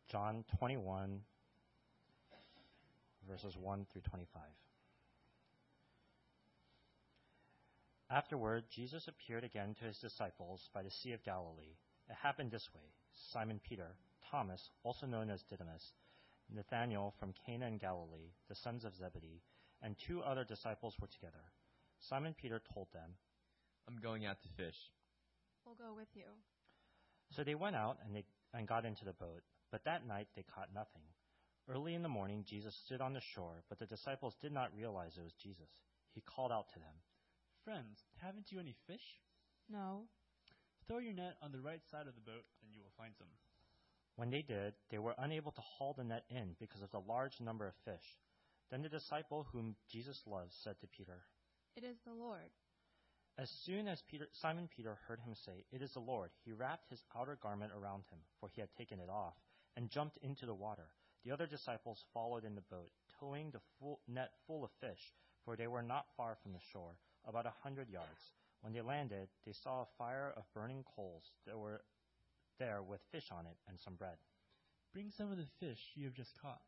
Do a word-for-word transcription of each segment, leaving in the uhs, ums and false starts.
John twenty-one, verses one through twenty-five. Afterward, Jesus appeared again to his disciples by the Sea of Galilee. It happened this way. Simon Peter, Thomas, also known as Didymus, Nathanael from Cana in Galilee, the sons of Zebedee, and two other disciples were together. Simon Peter told them, "I'm going out to fish." "We'll go with you." So they went out and, they, and got into the boat, but that night they caught nothing. Early in the morning, Jesus stood on the shore, but the disciples did not realize it was Jesus. He called out to them, "Friends, haven't you any fish? "No." Throw your net on the right side of the boat, and you will find some." When they did, they were unable to haul the net in because of the large number of fish. Then the disciple whom Jesus loved said to Peter, "It is the Lord." As soon as Peter, Simon Peter heard him say, "It is the Lord," he wrapped his outer garment around him, for he had taken it off, and jumped into the water. The other disciples followed in the boat, towing the full net full of fish, for they were not far from the shore, about a hundred yards. When they landed, they saw a fire of burning coals that were there with fish on it and some bread. "Bring some of the fish you have just caught."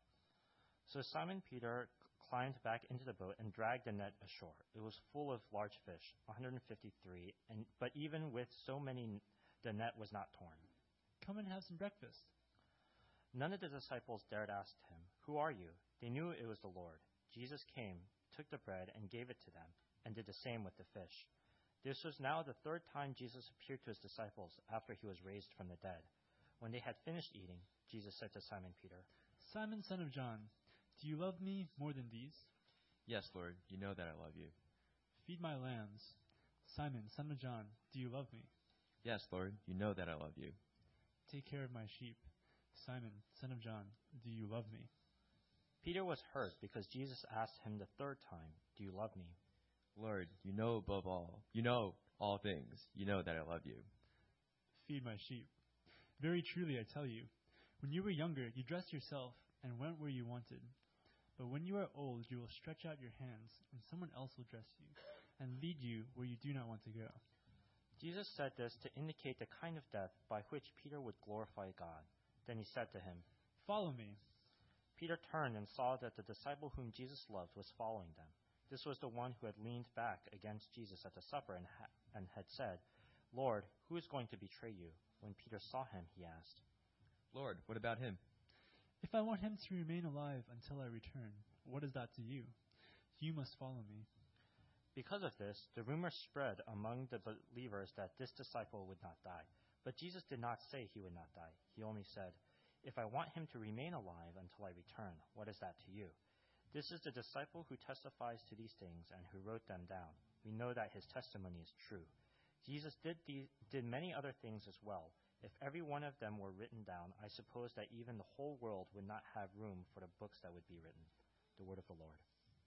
So Simon Peter climbed back into the boat and dragged the net ashore. It was full of large fish, one hundred fifty-three, and but even with so many, the net was not torn. "Come and have some breakfast." None of the disciples dared ask him, "Who are you?" They knew it was the Lord. Jesus came, took the bread, and gave it to them, and did the same with the fish. This was now the third time Jesus appeared to his disciples after he was raised from the dead. When they had finished eating, Jesus said to Simon Peter, "Simon, son of John, do you love me more than these?" "Yes, Lord, you know that I love you." "Feed my lambs." "Simon, son of John, do you love me?" "Yes, Lord, you know that I love you." "Take care of my sheep." "Simon, son of John, do you love me?" Peter was hurt because Jesus asked him the third time, "Do you love me?" "Lord, you know above all, you know all things, you know that I love you." "Feed my sheep. Very truly I tell you, when you were younger, you dressed yourself and went where you wanted. But when you are old, you will stretch out your hands, and someone else will dress you and lead you where you do not want to go." Jesus said this to indicate the kind of death by which Peter would glorify God. Then he said to him, "Follow me." Peter turned and saw that the disciple whom Jesus loved was following them. This was the one who had leaned back against Jesus at the supper and, ha- and had said, "Lord, who is going to betray you?" When Peter saw him, he asked, "Lord, what about him?" "If I want him to remain alive until I return, what is that to you? You must follow me." Because of this, the rumor spread among the believers that this disciple would not die. But Jesus did not say he would not die. He only said, "If I want him to remain alive until I return, what is that to you?" This is the disciple who testifies to these things and who wrote them down. We know that his testimony is true. Jesus did these, did many other things as well. If every one of them were written down, I suppose that even the whole world would not have room for the books that would be written. The word of the Lord.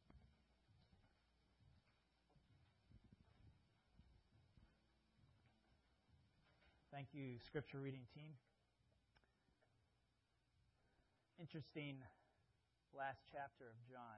Thank you, scripture reading team. Interesting last chapter of John.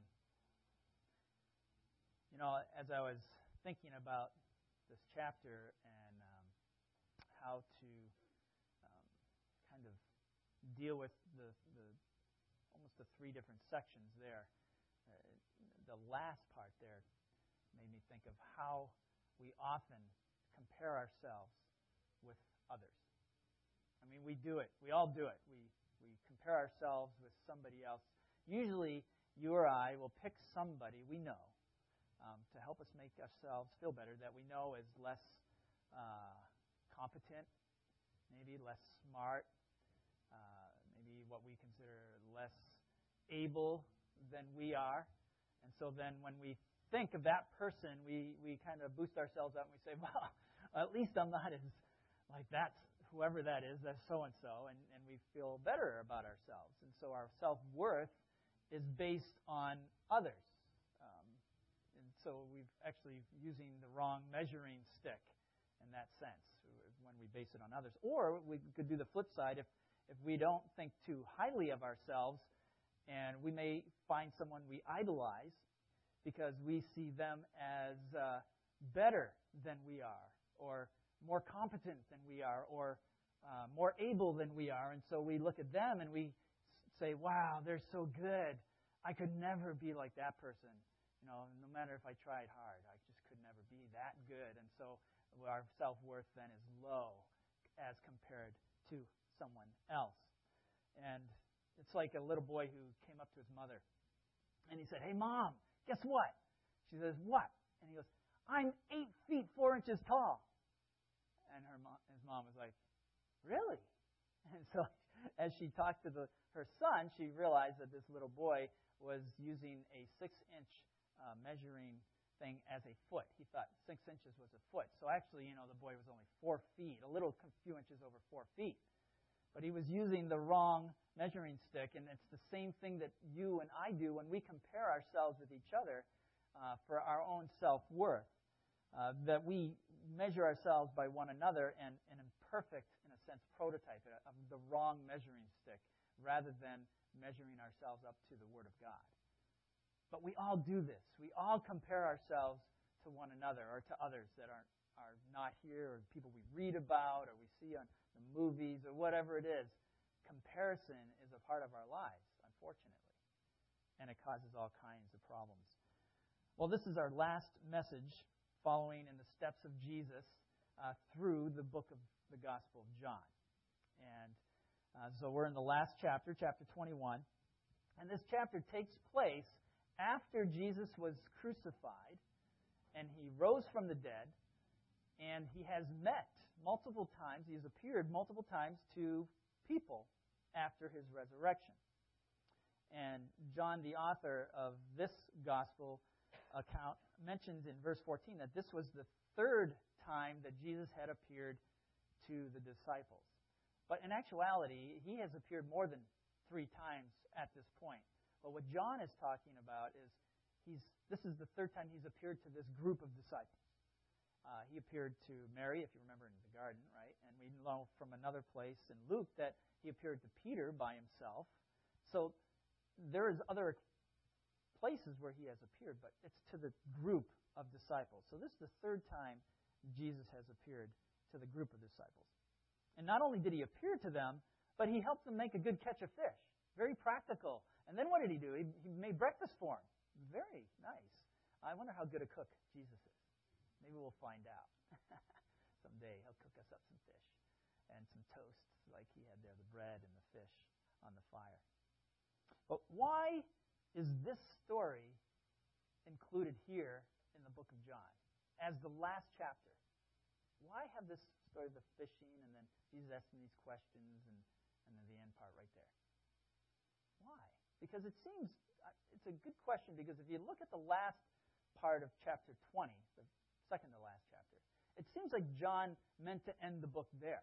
You know, as I was thinking about this chapter and um, how to um, kind of deal with the, the almost the three different sections there, uh, the last part there made me think of how we often compare ourselves with others. I mean, we do it. We all do it. We we compare ourselves with somebody else. Usually, you or I will pick somebody we know um, to help us make ourselves feel better, that we know is less uh, competent, maybe less smart, uh, maybe what we consider less able than we are. And so then when we think of that person, we, we kind of boost ourselves up and we say, well, at least I'm not as like that's whoever that is, that's so-and-so, and, and we feel better about ourselves. And so our self-worth is based on others. Um, and so we've actually using the wrong measuring stick in that sense when we base it on others. Or we could do the flip side. If, if we don't think too highly of ourselves, and we may find someone we idolize because we see them as uh, better than we are, or more competent than we are, or uh, more able than we are, and so we look at them and we say, wow, they're so good. I could never be like that person. You know, no matter if I tried hard, I just could never be that good. And so our self-worth then is low as compared to someone else. And it's like a little boy who came up to his mother. And he said, hey, Mom, guess what? She says, what? And he goes, I'm eight feet, four inches tall. And her mom, his mom was like, really? And so as she talked to the, her son, she realized that this little boy was using a six-inch uh, measuring thing as a foot. He thought six inches was a foot. So actually, you know, the boy was only four feet, a little few inches over four feet. But he was using the wrong measuring stick, and it's the same thing that you and I do when we compare ourselves with each other uh, for our own self-worth. Uh, that we measure ourselves by one another and an imperfect, in a sense, prototype of the wrong measuring stick, rather than measuring ourselves up to the Word of God. But we all do this. We all compare ourselves to one another or to others that are, are not here, or people we read about or we see on the movies or whatever it is. Comparison is a part of our lives, unfortunately, and it causes all kinds of problems. Well, this is our last message following in the steps of Jesus uh, through the book of the Gospel of John. And uh, so we're in the last chapter, chapter twenty-one. And this chapter takes place after Jesus was crucified and he rose from the dead, and he has met multiple times, he has appeared multiple times to people after his resurrection. And John, the author of this gospel account, mentions in verse fourteen that this was the third time that Jesus had appeared to the disciples. But in actuality, he has appeared more than three times at this point. But what John is talking about is he's this is the third time he's appeared to this group of disciples. Uh, he appeared to Mary, if you remember, in the garden, right? And we know from another place in Luke that he appeared to Peter by himself. So there is other places where he has appeared, but it's to the group of disciples. So this is the third time Jesus has appeared to the group of disciples. And not only did he appear to them, but he helped them make a good catch of fish. Very practical. And then what did he do? He, he made breakfast for them. Very nice. I wonder how good a cook Jesus is. Maybe we'll find out. Someday he'll cook us up some fish and some toast like he had there, the bread and the fish on the fire. But why is this story included here in the book of John as the last chapter? Why have this story of the fishing and then Jesus asking these questions and, and then the end part right there? Why? Because it seems, it's a good question, because if you look at the last part of chapter twenty, the second to last chapter, it seems like John meant to end the book there.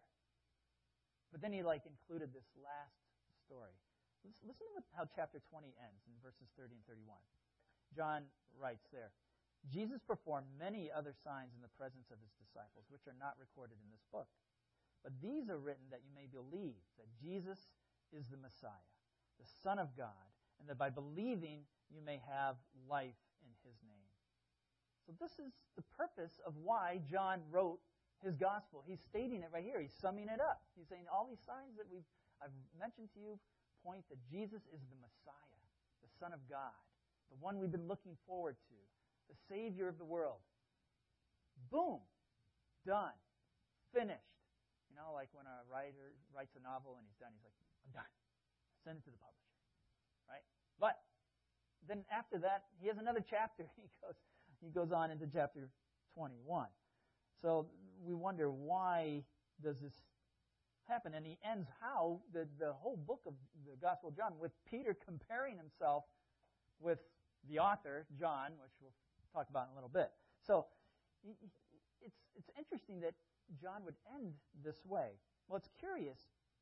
But then he like included this last story. Listen to how chapter twenty ends in verses thirty and thirty-one. John writes there, Jesus performed many other signs in the presence of his disciples, which are not recorded in this book. But these are written that you may believe that Jesus is the Messiah, the Son of God, and that by believing you may have life in his name. So this is the purpose of why John wrote his gospel. He's stating it right here. He's summing it up. He's saying all these signs that we've I've mentioned to you point that Jesus is the Messiah, the Son of God, the one we've been looking forward to, the Savior of the world. Boom. Done. Finished. You know, like when a writer writes a novel and he's done, he's like, I'm done. Send it to the publisher. Right? But then after that, he has another chapter. He goes, he goes on into chapter twenty-one. So we wonder, why does this happen? And he ends how the, the whole book of the Gospel of John with Peter comparing himself with the author, John, which we'll talk about in a little bit. So it's it's interesting that John would end this way. Well, it's curious.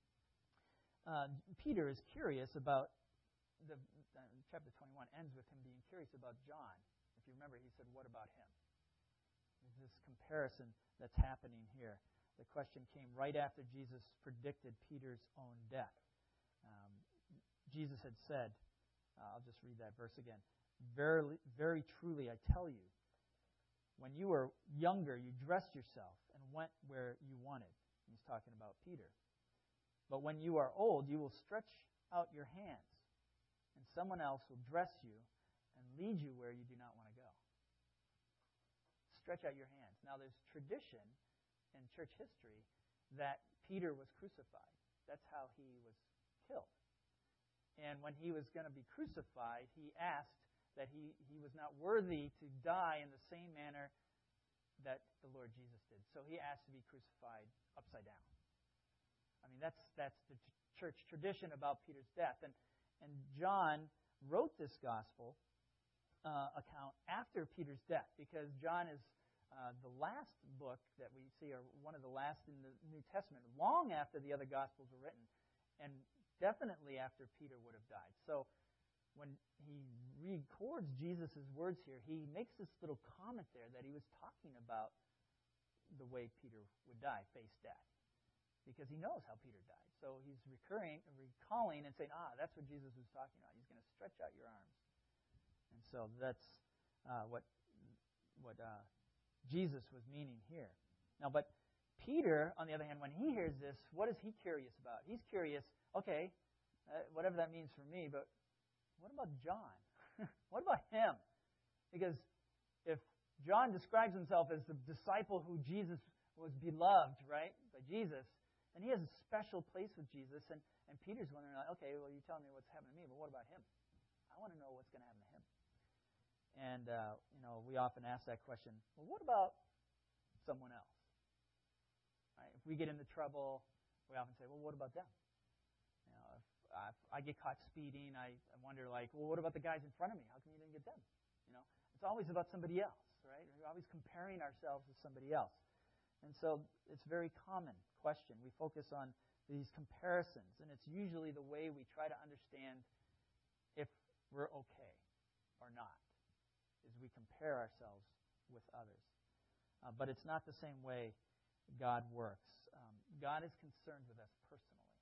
Uh, Peter is curious about the uh, chapter twenty-one ends with him being curious about John. If you remember, he said, "What about him?" There's this comparison that's happening here. The question came right after Jesus predicted Peter's own death. Um, Jesus had said, uh, I'll just read that verse again. Verily, very truly, I tell you, when you were younger, you dressed yourself and went where you wanted. He's talking about Peter. But when you are old, you will stretch out your hands, and someone else will dress you and lead you where you do not want to go. Stretch out your hands. Now, there's tradition in church history that Peter was crucified. That's how he was killed. And when he was going to be crucified, he asked that he, he was not worthy to die in the same manner that the Lord Jesus did. So he asked to be crucified upside down. I mean, that's that's the t- church tradition about Peter's death. And, and John wrote this gospel uh, account after Peter's death, because John is uh, the last book that we see, or one of the last in the New Testament, long after the other gospels were written, and definitely after Peter would have died. So when he records Jesus' words here, he makes this little comment there that he was talking about the way Peter would die, face death, because he knows how Peter died. So he's recurring, recalling and saying, ah, that's what Jesus was talking about. He's going to stretch out your arms. And so that's uh, what what uh, Jesus was meaning here. Now, but Peter, on the other hand, when he hears this, what is he curious about? He's curious, okay, uh, whatever that means for me, but what about John? What about him? Because if John describes himself as the disciple who Jesus was beloved, right, by Jesus, and he has a special place with Jesus, and, and Peter's wondering, like, okay, well, you're telling me what's happening to me, but what about him? I want to know what's going to happen to him. And, uh, you know, we often ask that question, well, what about someone else? Right? If we get into trouble, we often say, well, what about them? You know, if, uh, if I get caught speeding, I, I wonder, like, well, what about the guys in front of me? How come you didn't get them? You know, it's always about somebody else, right? We're always comparing ourselves with somebody else. And so it's a very common question. We focus on these comparisons, and it's usually the way we try to understand if we're okay or not, is we compare ourselves with others. Uh, but it's not the same way God works. Um, God is concerned with us personally,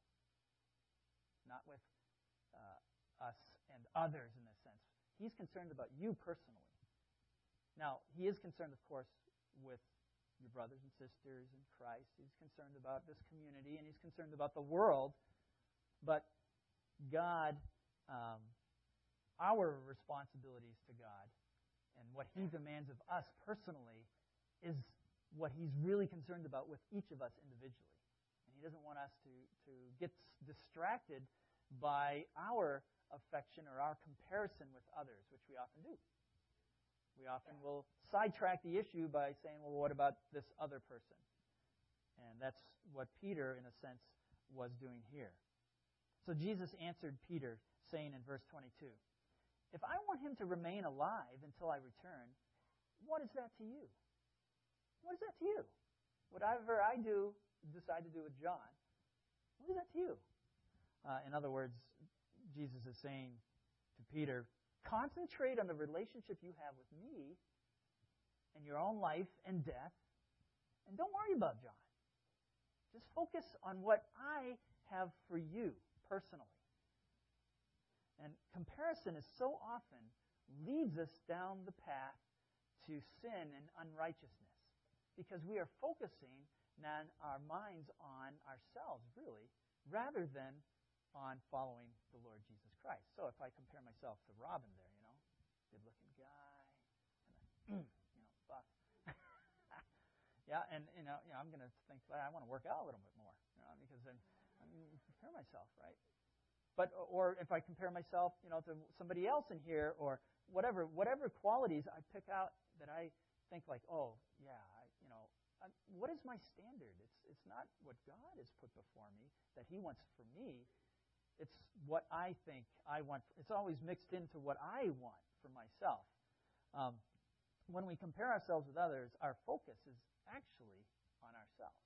not with uh, us and others in this sense. He's concerned about you personally. Now, He is concerned, of course, with your brothers and sisters in Christ. He's concerned about this community, and He's concerned about the world. But God, um, our responsibilities to God and what He demands of us personally is what He's really concerned about with each of us individually. And He doesn't want us to, to get distracted by our affection or our comparison with others, which we often do. We often will sidetrack the issue by saying, well, what about this other person? And that's what Peter, in a sense, was doing here. So Jesus answered Peter, saying in verse twenty-two, if I want him to remain alive until I return, what is that to you? What is that to you? Whatever I do, decide to do with John, what is that to you? Uh, in other words, Jesus is saying to Peter, concentrate on the relationship you have with me and your own life and death, and don't worry about John. Just focus on what I have for you personally. And comparison is so often leads us down the path to sin and unrighteousness, because we are focusing on our minds on ourselves, really, rather than on following the Lord Jesus Christ. So if I compare myself to Robin there, you know, good-looking guy, kind of, you know, buff. yeah, and, you know, you know I'm going to think, well, I want to work out a little bit more, you know, because then I mean, compare myself, right? But, or if I compare myself, you know, to somebody else in here, or whatever, whatever qualities I pick out that I think like, oh, yeah, I, you know, I, what is my standard? It's it's not what God has put before me that He wants for me. It's what I think I want. It's always mixed into what I want for myself. Um, when we compare ourselves with others, our focus is actually on ourselves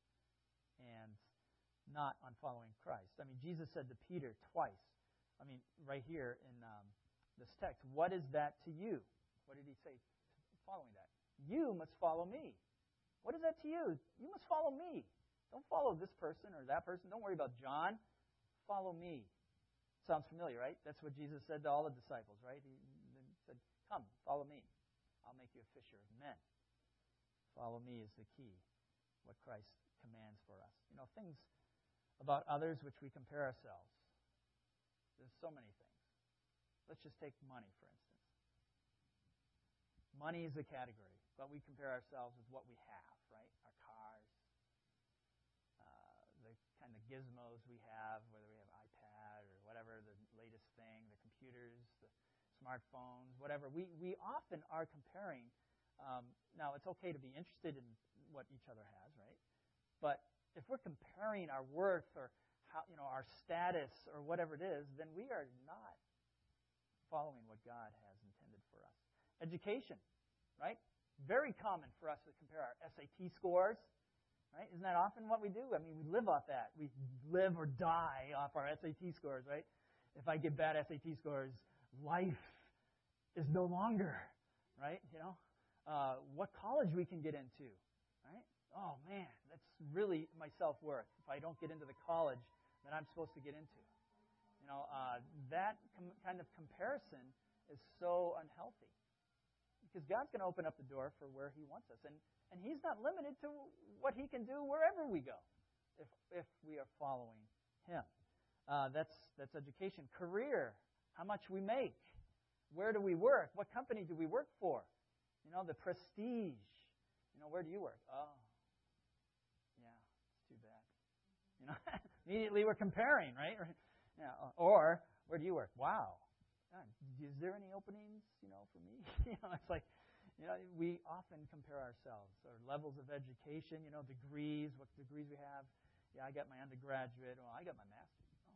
and not on following Christ. I mean, Jesus said to Peter twice, I mean, right here in um, this text, what is that to you? What did He say following that? You must follow me. What is that to you? You must follow me. Don't follow this person or that person. Don't worry about John. Follow me. Sounds familiar, right? That's what Jesus said to all the disciples, right? He, he said, come, follow me. I'll make you a fisher of men. Follow me is the key, what Christ commands for us. You know, things about others which we compare ourselves. There's so many things. Let's just take money, for instance. Money is a category, but we compare ourselves with what we have, right? Our cars, uh, the kind of gizmos we have, whether we have iPad or whatever, the latest thing, the computers, the smartphones, whatever. We, we often are comparing. Um, now, it's okay to be interested in what each other has, right? But if we're comparing our worth or how, you know, our status or whatever it is, then we are not following what God has intended for us. Education, right? Very common for us to compare our S A T scores, right? Isn't that often what we do? I mean, we live off that. We live or die off our S A T scores, right? If I get bad S A T scores, life is no longer, right? You know, uh, what college we can get into, right? Oh man, that's really my self-worth. If I don't get into the college that I'm supposed to get into, you know, uh, that com- kind of comparison is so unhealthy. Because God's going to open up the door for where He wants us. And, and He's not limited to what He can do wherever we go if if we are following Him. Uh, that's that's education. Career, how much we make. Where do we work? What company do we work for? You know, the prestige. You know, where do you work? Oh, yeah, it's too bad. You know, immediately we're comparing, right? Yeah, or, where do you work? Wow. God, is there any openings, you know, for me? you know, it's like, you know, we often compare ourselves, our levels of education, you know, degrees, what degrees we have. Yeah, I got my undergraduate. Well, I got my master's. Oh,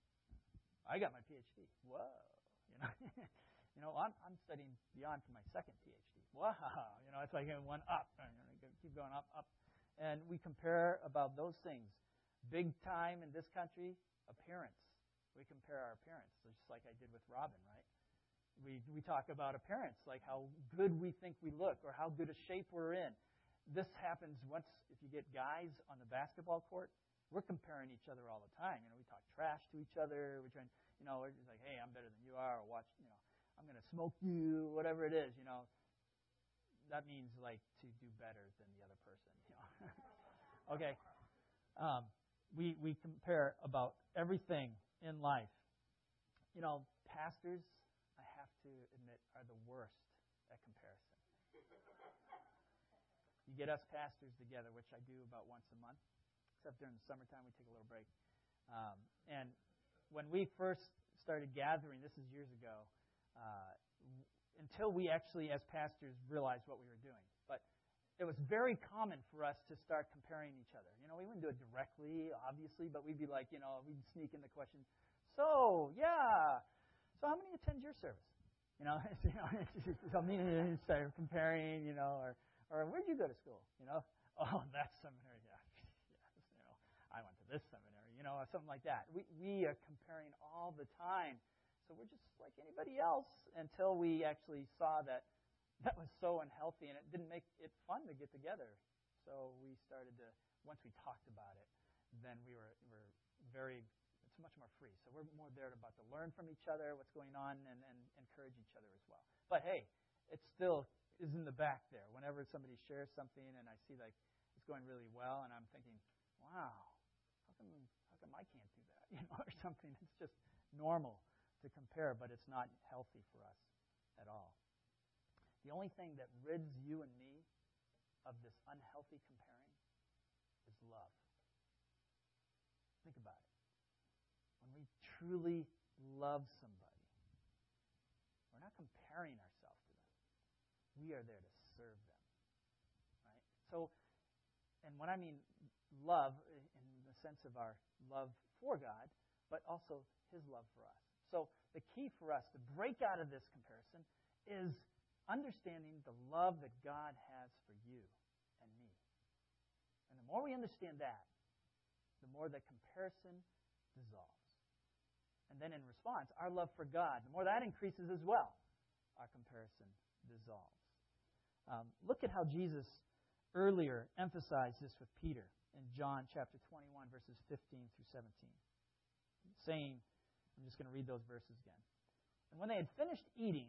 I got my P H D. Whoa, you know, you know, I'm I'm studying beyond for my second P H D. Wow, you know, it's like one up, keep going up, up, and we compare about those things. Big time in this country, appearance. We compare our appearance, just like I did with Robin, right? We we talk about appearance, like how good we think we look or how good a shape we're in. This happens once if you get guys on the basketball court. We're comparing each other all the time. You know, we talk trash to each other. We're trying, you know, we're just like, hey, I'm better than you are, or watch, you know, I'm going to smoke you, whatever it is, you know. That means like to do better than the other person, you know. Okay. Um, we we compare about everything in life. You know, pastors, I have to admit, are the worst at comparison. You get us pastors together, which I do about once a month, except during the summertime we take a little break. Um, and when we first started gathering, this is years ago, uh, until we actually, as pastors, realized what we were doing. But it was very common for us to start comparing each other. You know, we wouldn't do it directly, obviously, but we'd be like, you know, we'd sneak in the question, so, yeah, so how many attend your service? You know, you know so me and start comparing, you know, or, or where'd you go to school? You know, oh, that seminary, yeah, yes, you know, I went to this seminary, you know, or something like that. We we are comparing all the time. So we're just like anybody else until we actually saw that that was so unhealthy and it didn't make it fun to get together. So we started to, once we talked about it, then we were, were very, it's much more free. So we're more there about to learn from each other, what's going on, and, and encourage each other as well. But hey, it still is in the back there. Whenever somebody shares something and I see like it's going really well and I'm thinking, wow, how come, how come I can't do that? You know, or something. It's just normal to compare, but it's not healthy for us at all. The only thing that rids you and me of this unhealthy comparing is love. Think about it. When we truly love somebody, we're not comparing ourselves to them. We are there to serve them. Right? So, and when I mean love, in the sense of our love for God, but also His love for us. So the key for us to break out of this comparison is understanding the love that God has for you and me. And the more we understand that, the more that comparison dissolves. And then in response, our love for God, the more that increases as well, our comparison dissolves. Um, look at how Jesus earlier emphasized this with Peter in John chapter twenty-one, verses fifteen through seventeen. Saying, I'm just going to read those verses again. And when they had finished eating,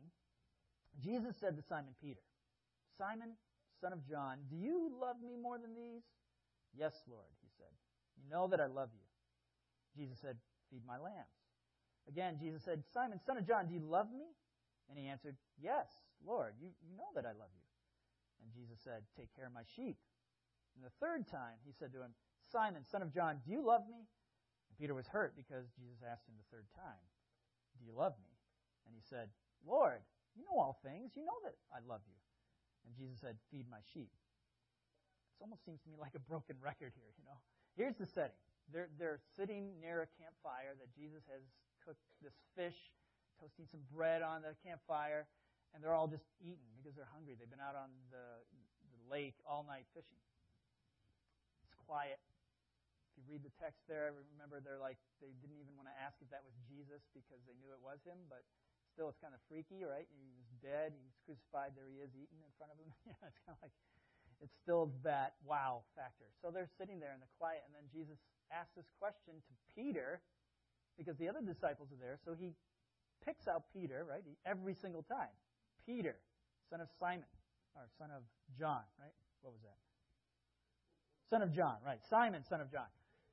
Jesus said to Simon Peter, Simon, son of John, do you love me more than these? Yes, Lord, he said. You know that I love you. Jesus said, feed my lambs. Again, Jesus said, Simon, son of John, do you love me? And he answered, Yes, Lord, you, you know that I love you. And Jesus said, Take care of my sheep. And the third time, he said to him, Simon, son of John, do you love me? And Peter was hurt because Jesus asked him the third time, Do you love me? And he said, Lord, you know all things. You know that I love you. And Jesus said, Feed my sheep. It almost seems to me like a broken record here, you know. Here's the setting. They're, they're sitting near a campfire that Jesus has cooked this fish, toasting some bread on the campfire, and they're all just eating because they're hungry. They've been out on the, the lake all night fishing. It's quiet. If you read the text there, remember they're like, they didn't even want to ask if that was Jesus because they knew it was him, but still it's kind of freaky, right? He was dead, he was crucified, there he is eating in front of him. You know, it's kind of like, it's still that wow factor. So they're sitting there in the quiet, and then Jesus asks this question to Peter because the other disciples are there. So he picks out Peter, right, every single time. Peter, son of Simon, or son of John, right? What was that? Son of John, right. Simon, son of John.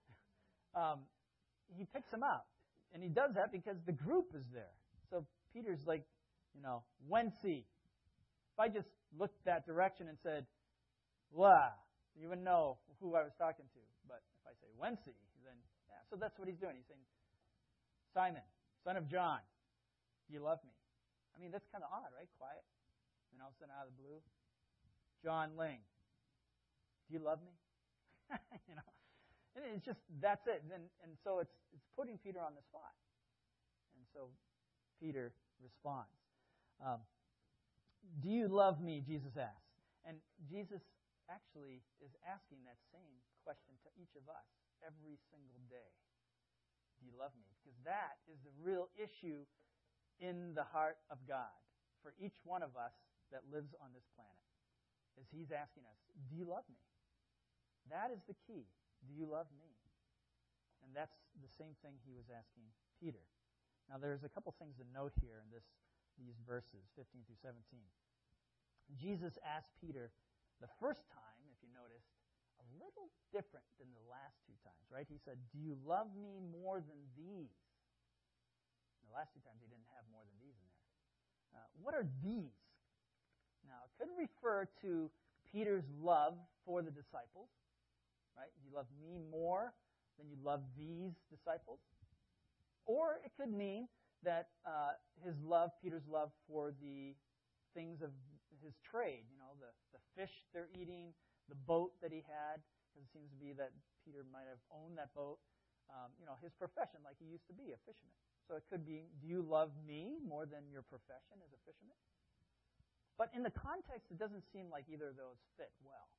Um, he picks him out. And he does that because the group is there. So Peter's like, you know, whence he? If I just looked that direction and said, Wah, you wouldn't know who I was talking to. But if I say whence he, then, yeah. So that's what he's doing. He's saying, Simon, son of John, do you love me? I mean, that's kind of odd, right? Quiet. And all of a sudden, out of the blue, John Ling, do you love me? You know, and it's just, that's it. And, and so it's it's putting Peter on the spot. And so Peter responds. Um, do you love me, Jesus asks. And Jesus actually is asking that same question to each of us every single day. Do you love me? Because that is the real issue in the heart of God for each one of us that lives on this planet. Is He's asking us, do you love me? That is the key. Do you love me? And that's the same thing He was asking Peter. Now there's a couple things to note here in this these verses, fifteen through seventeen. Jesus asked Peter the first time, if you noticed, a little different than the last two times, right? He said, do you love me more than these? The last two times he didn't have more than these in there. Uh, what are these? Now, it could refer to Peter's love for the disciples, right? You love me more than you love these disciples. Or it could mean that uh, his love, Peter's love for the things of his trade, you know, the, the fish they're eating, the boat that he had, because it seems to be that Peter might have owned that boat, um, you know, his profession, like he used to be, a fisherman. So it could be, do you love me more than your profession as a fisherman? But in the context, it doesn't seem like either of those fit well.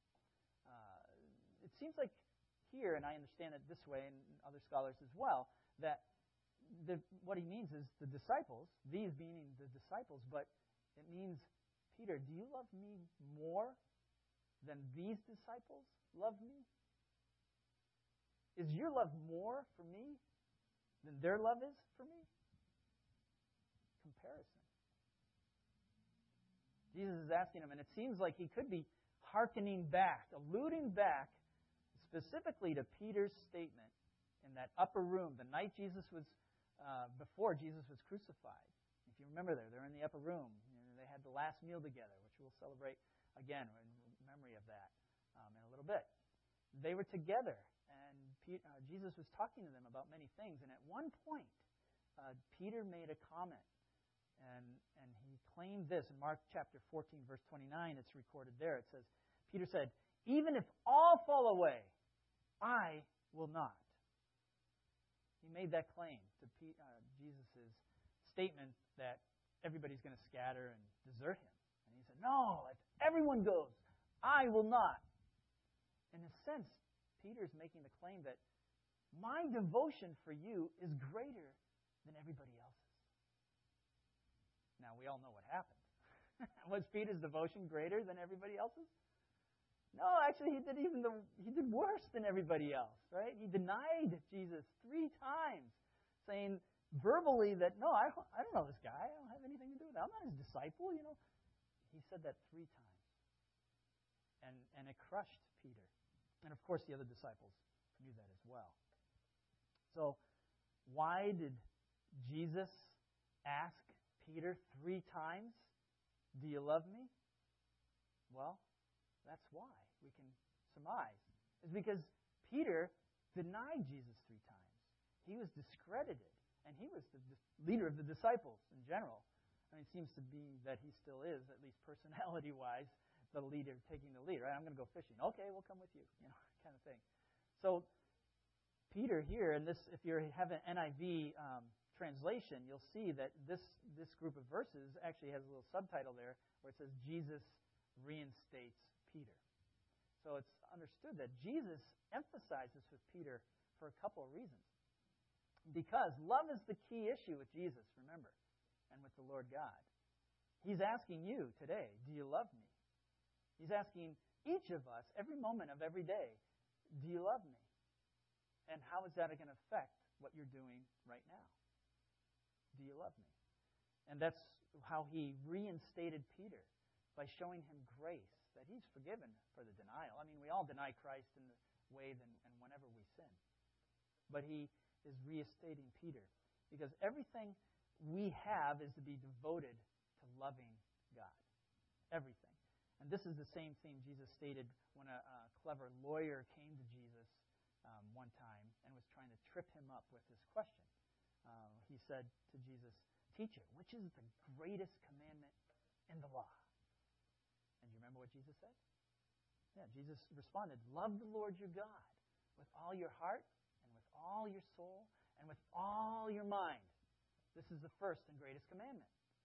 Uh, it seems like here, and I understand it this way, and other scholars as well, that the, what he means is the disciples, these meaning the disciples, but it means, Peter, do you love me more than these disciples love me? Is your love more for me than their love is for me? Comparison. Jesus is asking him, and it seems like he could be hearkening back, alluding back specifically to Peter's statement in that upper room, the night Jesus was, uh, before Jesus was crucified. If you remember there, they're in the upper room. You know, they had the last meal together, which we'll celebrate again in memory of that um, in a little bit. They were together, and Peter, uh, Jesus was talking to them about many things. And at one point, uh, Peter made a comment, and and he claimed this in Mark chapter fourteen, verse twenty-nine. It's recorded there. It says, Peter said, "Even if all fall away, I will not." He made that claim to P, uh, Jesus' statement that everybody's going to scatter and desert him. And he said, no, if everyone goes, I will not. In a sense, Peter's making the claim that my devotion for you is greater than everybody else's. Now, we all know what happened. Was Peter's devotion greater than everybody else's? No, actually, he did even the he did worse than everybody else, right? He denied Jesus three times, saying verbally that, no, I don't, I don't know this guy. I don't have anything to do with it. I'm not his disciple, you know. He said that three times. And, and it crushed Peter. And, of course, the other disciples knew that as well. So why did Jesus ask Peter three times, "Do you love me?" Well, that's why we can surmise. It's because Peter denied Jesus three times. He was discredited, and he was the leader of the disciples in general. I mean, it seems to be that he still is, at least personality-wise, the leader, taking the lead, right? I'm going to go fishing. Okay, we'll come with you, you know, kind of thing. So Peter here, and this, if you have an N I V um, translation, you'll see that this this group of verses actually has a little subtitle there where it says Jesus reinstates Peter. So it's understood that Jesus emphasizes with Peter for a couple of reasons. Because love is the key issue with Jesus, remember, and with the Lord God. He's asking you today, do you love me? He's asking each of us, every moment of every day, do you love me? And how is that going to affect what you're doing right now? Do you love me? And that's how he reinstated Peter, by showing him grace, that he's forgiven for the denial. I mean, we all deny Christ in the way and, and whenever we sin. But he is reinstating Peter, because everything we have is to be devoted to loving God. Everything. And this is the same thing Jesus stated when a, a clever lawyer came to Jesus um, one time and was trying to trip him up with this question. Uh, he said to Jesus, "Teacher, which is the greatest commandment in the law?" And you remember what Jesus said? Yeah, Jesus responded, "Love the Lord your God with all your heart and with all your soul and with all your mind." This is the first and greatest commandment.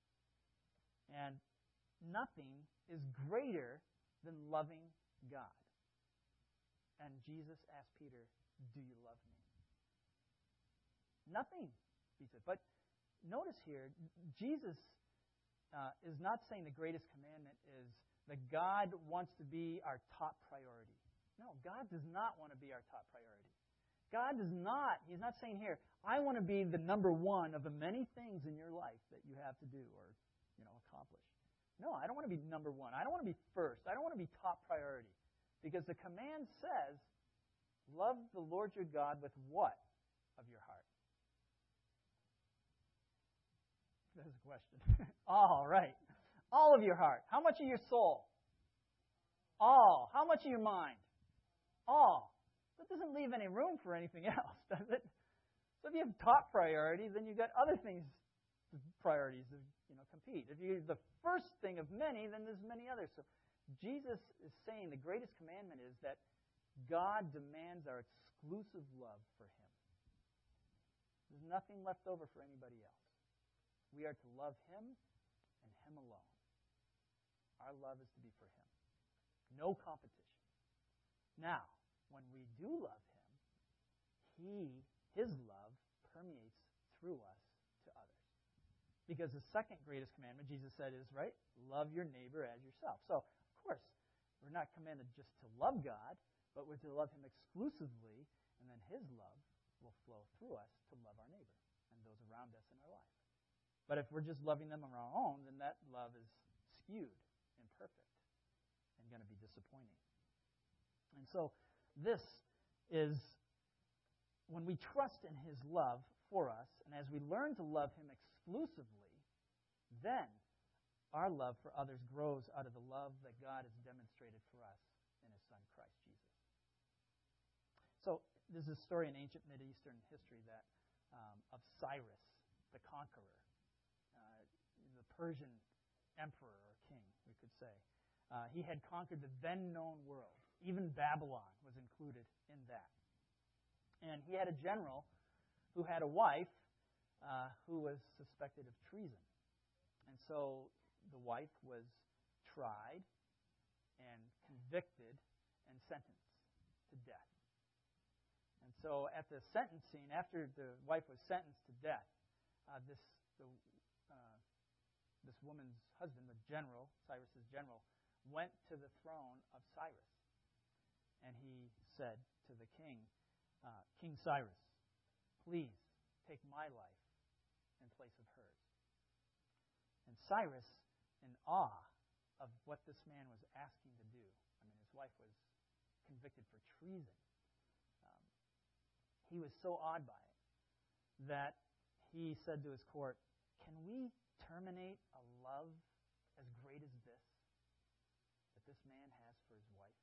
And nothing is greater than loving God. And Jesus asked Peter, "Do you love me?" Nothing beats it. But notice here, Jesus uh, is not saying the greatest commandment is that God wants to be our top priority. No, God does not want to be our top priority. God does not, He's not saying here, I want to be the number one of the many things in your life that you have to do or, you know, accomplish. No, I don't want to be number one. I don't want to be first. I don't want to be top priority. Because the command says, love the Lord your God with what of your heart? That's a question. All right. All of your heart. How much of your soul? All. How much of your mind? All. That doesn't leave any room for anything else, does it? So if you have top priority, then you've got other things, priorities to, you know, compete. If you're the first thing of many, then there's many others. So Jesus is saying the greatest commandment is that God demands our exclusive love for Him. There's nothing left over for anybody else. We are to love Him and Him alone. Our love is to be for Him. No competition. Now, when we do love Him, He, His love permeates through us to others. Because the second greatest commandment, Jesus said, is, right, love your neighbor as yourself. So, of course, we're not commanded just to love God, but we're to love Him exclusively, and then His love will flow through us to love our neighbor and those around us in our life. But if we're just loving them on our own, then that love is skewed, imperfect, and going to be disappointing. And so this is when we trust in His love for us, and as we learn to love Him exclusively, then our love for others grows out of the love that God has demonstrated for us in His Son, Christ Jesus. So there's a story in ancient Mideastern history that um, of Cyrus, the conqueror, uh, the Persian emperor or king, we could say. Uh, he had conquered the then-known world. Even Babylon was included in that. And he had a general who had a wife uh, who was suspected of treason. And so the wife was tried and convicted and sentenced to death. And so at the sentencing, after the wife was sentenced to death, uh, this the, uh, this woman's husband, the general, Cyrus's general, went to the throne of Cyrus. And he said to the king, uh, King Cyrus, please take my life in place of hers. And Cyrus, in awe of what this man was asking to do, I mean, his wife was convicted for treason. Um, he was so awed by it that he said to his court, "Can we terminate a love as great as this, that this man has for his wife?"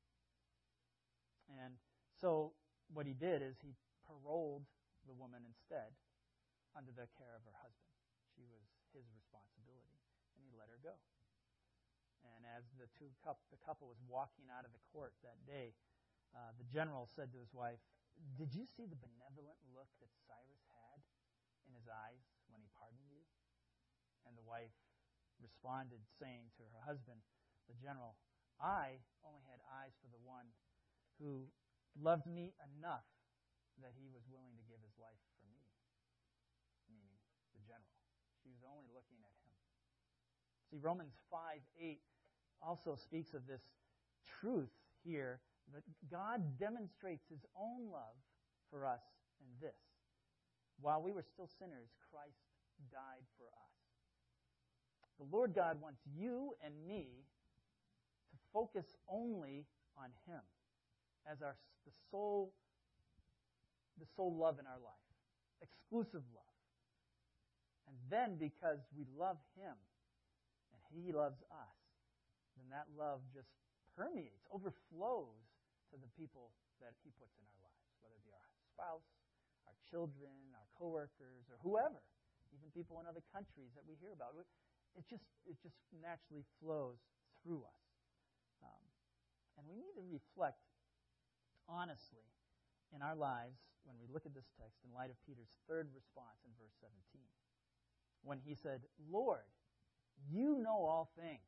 And so what he did is he paroled the woman instead under the care of her husband. She was his responsibility, and he let her go. And as the two couple, the couple was walking out of the court that day, uh, the general said to his wife, "Did you see the benevolent look that Cyrus had in his eyes when he pardoned you?" And the wife responded, saying to her husband, the general, "I only had eyes for the one who loved me enough that he was willing to give his life for me," meaning the general. She was only looking at him. See, Romans five eight also speaks of this truth here, that God demonstrates his own love for us in this. While we were still sinners, Christ died for us. The Lord God wants you and me to focus only on him as our the sole the sole love in our life, exclusive love. And then because we love him and he loves us, then that love just permeates, overflows to the people that he puts in our lives, whether it be our spouse, our children, our coworkers, or whoever, even people in other countries that we hear about. It just it just naturally flows through us. Um, and we need to reflect honestly in our lives when we look at this text in light of Peter's third response in verse seventeen. When he said, "Lord, you know all things.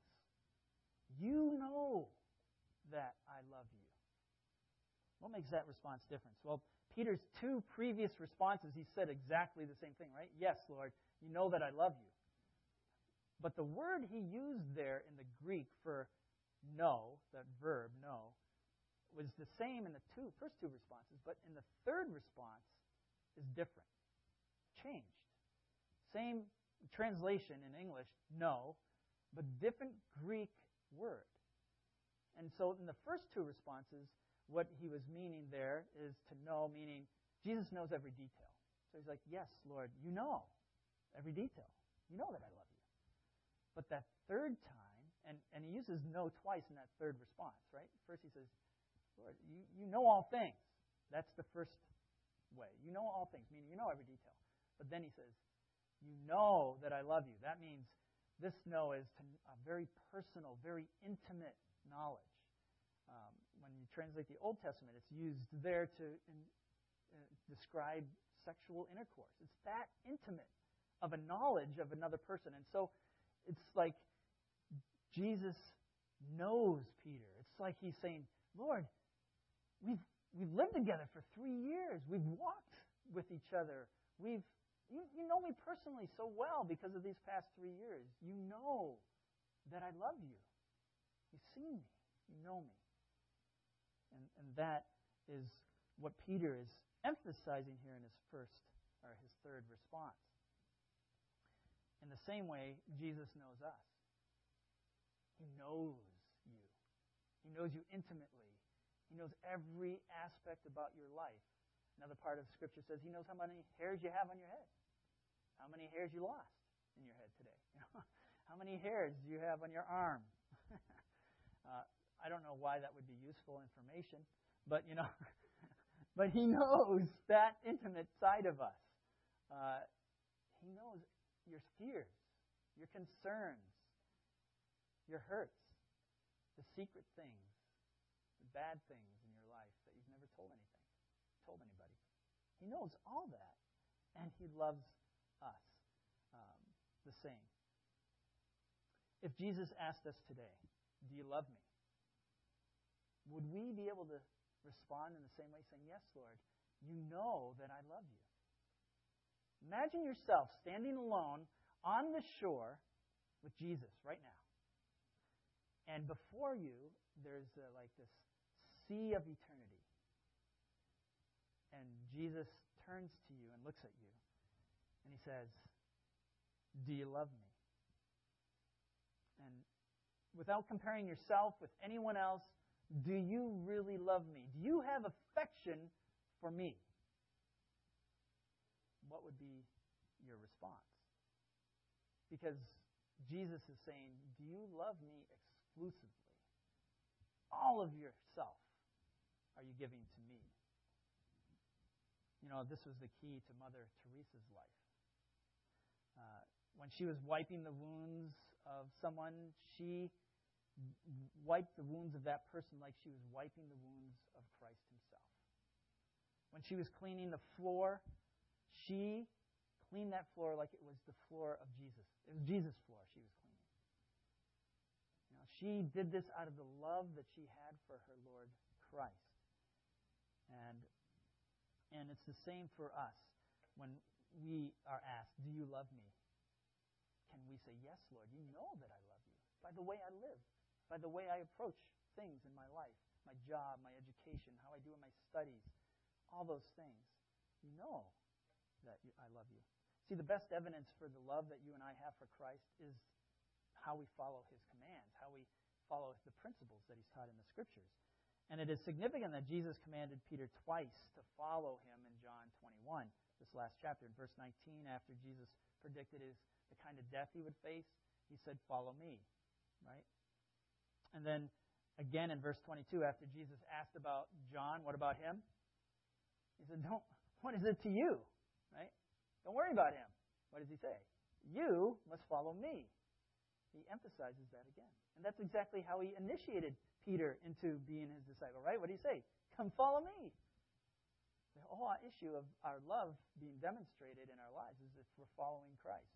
You know that I love you." What makes that response different? Well, Peter's two previous responses, he said exactly the same thing, right? "Yes, Lord, you know that I love you." But the word he used there in the Greek for know, that verb, know, was the same in the two first two responses, but in the third response is different. Changed. Same translation in English, know, but different Greek word. And so in the first two responses, what he was meaning there is to know, meaning Jesus knows every detail. So he's like, "Yes, Lord, you know every detail. You know that I love you." But that third time, and, and he uses know twice in that third response, right? First he says, "Lord, you, you know all things." That's the first way. You know all things, meaning you know every detail. But then he says, "You know that I love you." That means this know is to a very personal, very intimate knowledge. Um, when you translate the Old Testament, it's used there to in, uh, describe sexual intercourse. It's that intimate of a knowledge of another person. And so it's like Jesus knows Peter. It's like he's saying, "Lord, we've we've lived together for three years. We've walked with each other. We've you, you know me personally so well because of these past three years. You know that I love you. You've seen me. You know me." And, and that is what Peter is emphasizing here in his first or his third response. In the same way, Jesus knows us. He knows you. He knows you intimately. He knows every aspect about your life. Another part of Scripture says he knows how many hairs you have on your head, how many hairs you lost in your head today. You know, how many hairs do you have on your arm? uh, I don't know why that would be useful information, but you know, but he knows that intimate side of us. Uh, he knows your fears, your concerns, your hurts, the secret things, the bad things in your life that you've never told anything, told anybody. He knows all that, and he loves us um, the same. If Jesus asked us today, "Do you love me?" would we be able to respond in the same way, saying, "Yes, Lord, you know that I love you"? Imagine yourself standing alone on the shore with Jesus right now. And before you, there's uh, like this sea of eternity. And Jesus turns to you and looks at you. And he says, "Do you love me?" And without comparing yourself with anyone else, do you really love me? Do you have affection for me? What would be your response. Because Jesus is saying, do you love me exclusively? All of yourself are you giving to me? You know, this was the key to Mother Teresa's life. Uh, when she was wiping the wounds of someone, she wiped the wounds of that person like she was wiping the wounds of Christ himself. When she was cleaning the floor, she cleaned that floor like it was the floor of Jesus. It was Jesus' floor she was cleaning. You know, she did this out of the love that she had for her Lord Christ. And and it's the same for us. When we are asked, do you love me? Can we say, yes, Lord, you know that I love you. By the way I live, by the way I approach things in my life, my job, my education, how I do in my studies, all those things. You know that you, I love you. See, the best evidence for the love that you and I have for Christ is how we follow his commands, how we follow the principles that he's taught in the Scriptures. And it is significant that Jesus commanded Peter twice to follow him in John twenty-one, this last chapter. In verse nineteen, after Jesus predicted his, the kind of death he would face, he said, follow me, right? And then again in verse twenty-two, after Jesus asked about John, what about him? He said, "Don't. What is it to you, right? Don't worry about him." What does he say? You must follow me. He emphasizes that again. And that's exactly how he initiated Peter into being his disciple, right? What do you say? Come follow me. The whole issue of our love being demonstrated in our lives is if we're following Christ.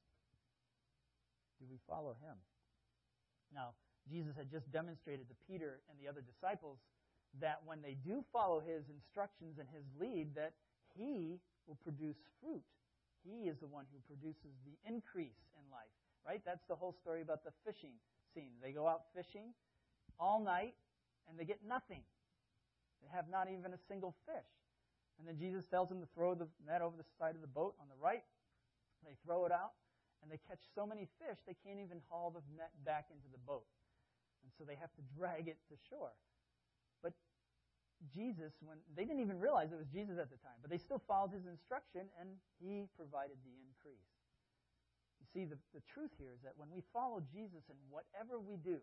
Do we follow him? Now, Jesus had just demonstrated to Peter and the other disciples that when they do follow his instructions and his lead, that he will produce fruit. He is the one who produces the increase in life. Right? That's the whole story about the fishing scene. They go out fishing all night, and they get nothing. They have not even a single fish. And then Jesus tells them to throw the net over the side of the boat on the right. They throw it out, and they catch so many fish, they can't even haul the net back into the boat. And so they have to drag it to shore. But Jesus, when they didn't even realize it was Jesus at the time, but they still followed his instruction, and he provided the increase. You see, the, the truth here is that when we follow Jesus in whatever we do,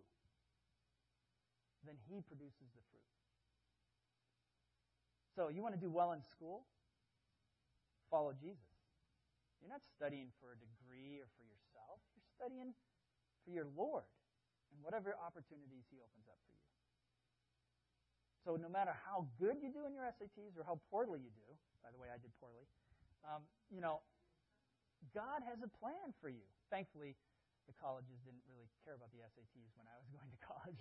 then he produces the fruit. So you want to do well in school? Follow Jesus. You're not studying for a degree or for yourself. You're studying for your Lord and whatever opportunities he opens up for you. So no matter how good you do in your S A Ts or how poorly you do, by the way, I did poorly, um, you know, God has a plan for you. Thankfully, the colleges didn't really care about the S A Ts when I was going to college.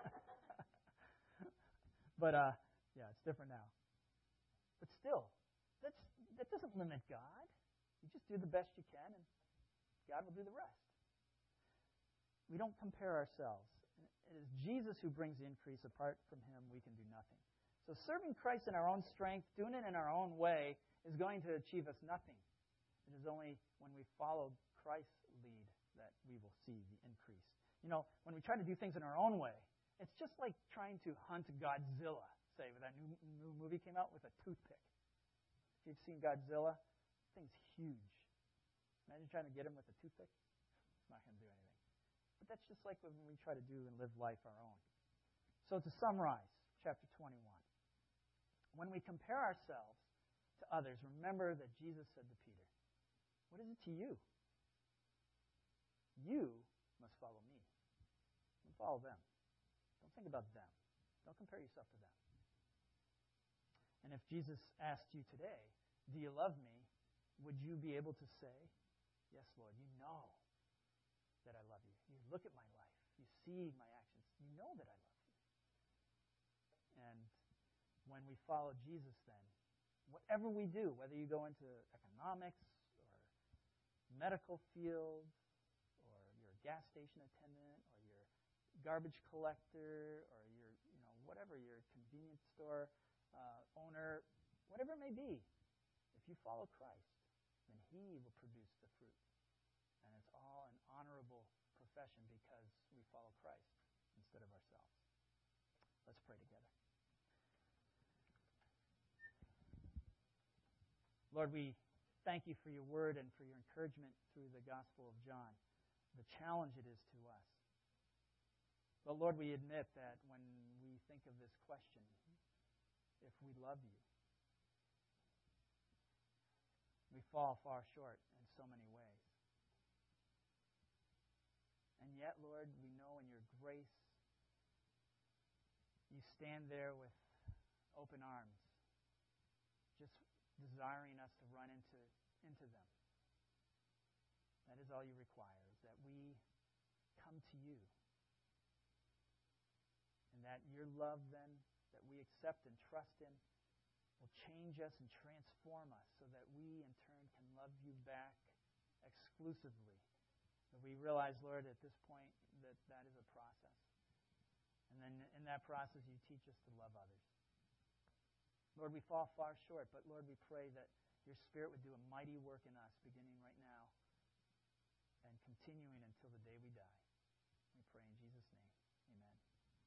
But, uh, yeah, it's different now. But still, that's, that doesn't limit God. You just do the best you can, and God will do the rest. We don't compare ourselves. It is Jesus who brings the increase. Apart from him, we can do nothing. So serving Christ in our own strength, doing it in our own way, is going to achieve us nothing. It is only when we follow Christ's lead that we will see the increase. You know, when we try to do things in our own way, it's just like trying to hunt Godzilla, say, with that new, new movie came out with a toothpick. If you've seen Godzilla, that thing's huge. Imagine trying to get him with a toothpick. It's not going to do anything. But that's just like when we try to do and live life our own. So to summarize, chapter twenty-one. When we compare ourselves to others, remember that Jesus said to Peter, what is it to you? You must follow me. Don't follow them. Don't think about them. Don't compare yourself to them. And if Jesus asked you today, do you love me? Would you be able to say, yes, Lord, you know that I love you. You look at my life. You see my actions. You know that I love you. And when we follow Jesus then, whatever we do, whether you go into economics or medical field or you're a gas station attendant or you're a garbage collector or you're, you know, whatever, you're a convenience store uh, owner, whatever it may be, if you follow Christ, then he will produce the fruit. And it's all an honorable profession because we follow Christ instead of ourselves. Let's pray together. Lord, we thank you for your word and for your encouragement through the Gospel of John, the challenge it is to us. But Lord, we admit that when we think of this question, if we love you, we fall far short in so many ways. And yet, Lord, we know in your grace, you stand there with open arms, just desiring us to run into, into them. That is all you require, is that we come to you. And that your love then, that we accept and trust in, will change us and transform us so that we in turn can love you back exclusively. That we realize, Lord, at this point that that is a process. And then in that process, you teach us to love others. Lord, we fall far short, but Lord, we pray that your Spirit would do a mighty work in us beginning right now and continuing